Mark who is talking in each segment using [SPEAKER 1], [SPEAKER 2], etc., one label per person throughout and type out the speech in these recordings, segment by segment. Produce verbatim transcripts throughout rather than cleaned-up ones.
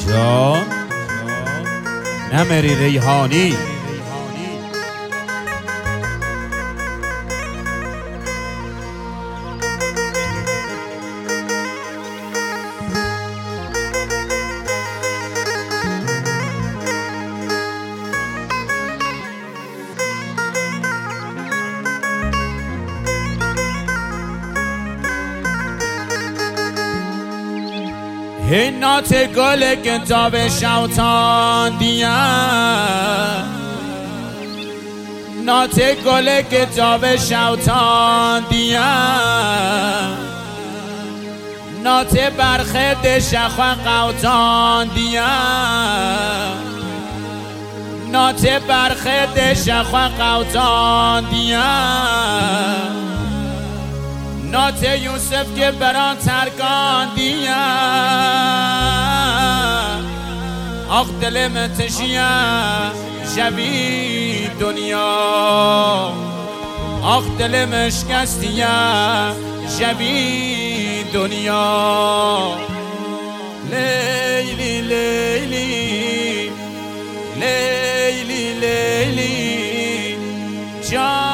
[SPEAKER 1] جان نمری ریحانی این نات گل کتاب شوتان دیم نات گل کتاب شوتان دیم نات برخد شخو قوتان دیم نات برخد شخو قوتان دیم نات یوسف که بران ترکان دیم آخ دل من تشیم شبی دنیا آخ دل من شکستیم شبی دنیا لیلی لیلی لیلی لیلی جان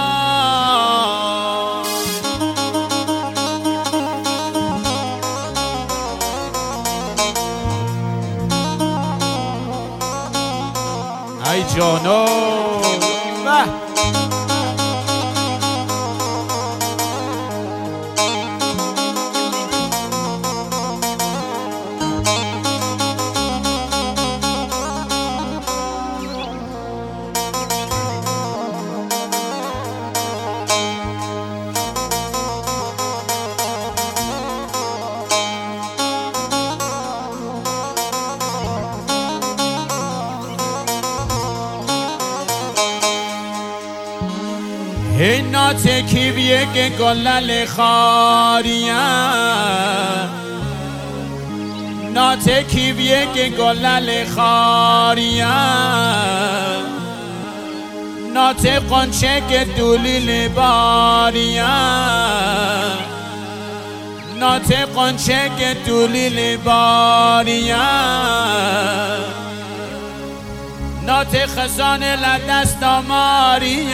[SPEAKER 1] ای جانو به این نات کیویه که گلل خاریم نات کیویه که گلل خاریم نات قنچه که دولیل باریم نات قنچه که دولیل باریم نات خزان لدست آماریم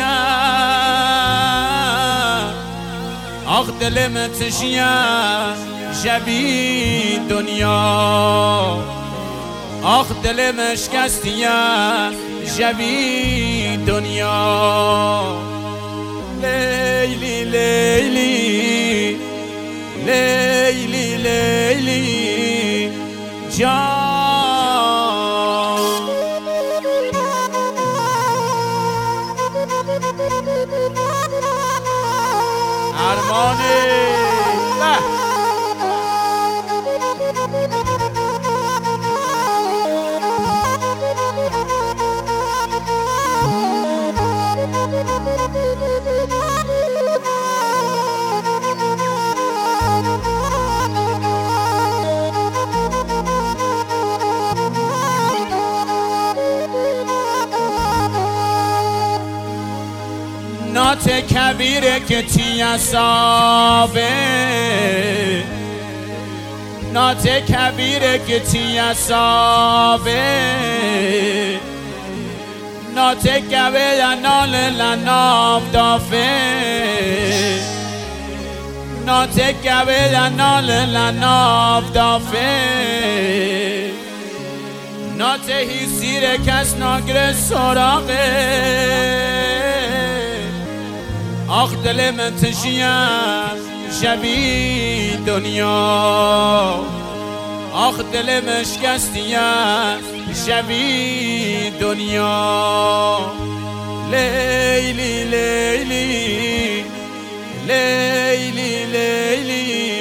[SPEAKER 1] آخ دل من تشیم شبی دنیا آخ دل من شکستیم شبی دنیا لیلی لیلی لیلی لیلی جان ارمانی نات کبیره که تی اصابه نات کبیره که تی اصابه نات گوه لنال لناب دافه نات گوه لنال لناب دافه نات هیسیر کس ناگر سراغه آخ دل من تشیم شبی دنیا آخ دل من شکستیم شبی دنیا لیلی لیلی لیلی لیلی